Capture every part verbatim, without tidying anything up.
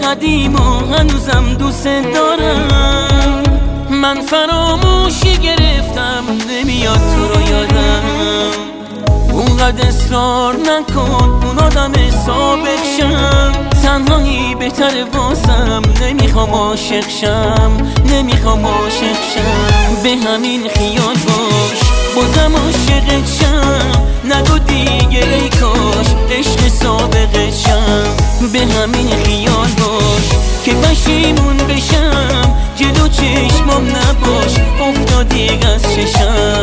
قدیم و هنوزم دوست دارم. من فراموشی گرفتم نمیاد تو رو یادم. اونقدر اصرار نکن اون آدم سابق شم. تنهایی بهتره واسم، نمیخوام عاشق شم، نمیخوام عاشق شم. به همین خیال باش بازم عاشقت شم. نگو دیگه ای کاش عشق سابقت شم. به همین خیال باش که پشیمون بشم. جلو چشمام نباش افتادی از چشم.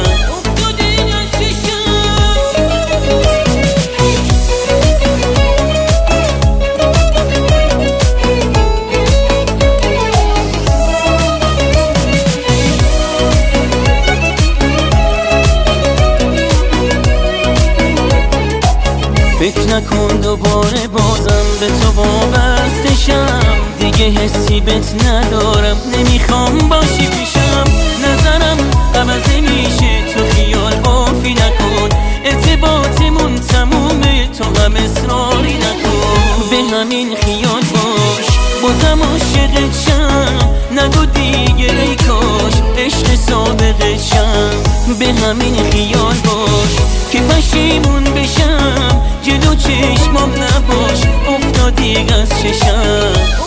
فکر نکن دوباره بازم به تو وابستشم. دیگه حسی بهت ندارم، نمیخوام باشی پیشم. نظرم عوض میشه تو خیال بافی نکن. ارتباطمون تمومه تو هم اصراری نکن. به همین خیال باش بازم عاشقت شم. نگو دیگه ای کاش عشق سابقت شم. به همین خیال باش که پشیمون بشم. جلو چشمام نباش افتادی از چشم.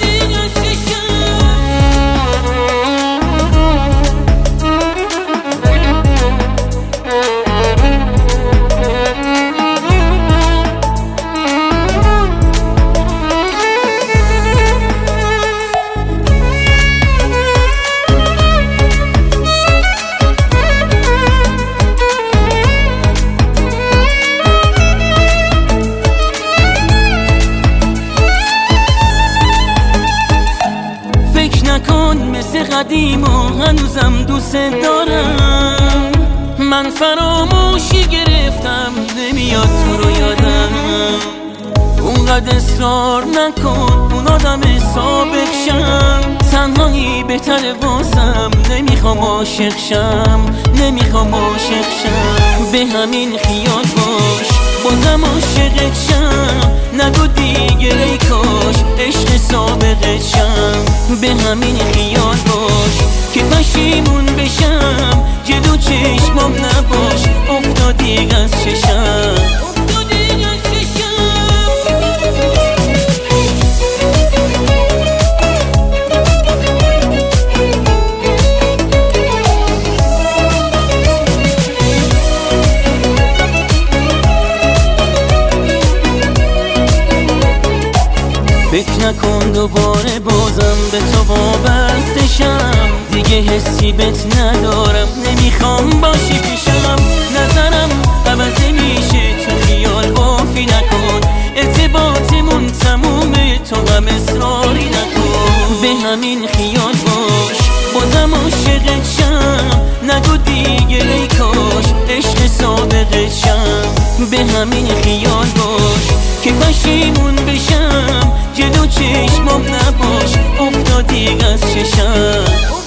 نکن مثل قدیم و هنوزم دوست دارم. من فراموشی گرفتم نمیاد تو رو یادم. اونقدر اصرار نکن اون آدم سابق شم. تنهایی بهتره واسم، نمیخوام عاشق شم، نمیخوام عاشق شم. به همین خیال باش بازم عاشقت شم. نگو دیگه ای کاش عشق سابقت شم. به همین خیال باش که پشیمون بشم. جلو چشمام نباش افتادی از چشم. فکر نکن دوباره بازم به تو وابستشم. دیگه حسی بهت ندارم، نمیخوام باشی پیشم. نظرم عوض میشه تو خیال بافی نکن. ارتباطمون تمومه تو هم اصراری نکن. به همین خیال باش بازم عاشقت شم. نگو دیگه ای کاش عشق سابقت شم. به همین خیال باش که پشیمون بشم. جلو چشمام نباش افتادی از چشم.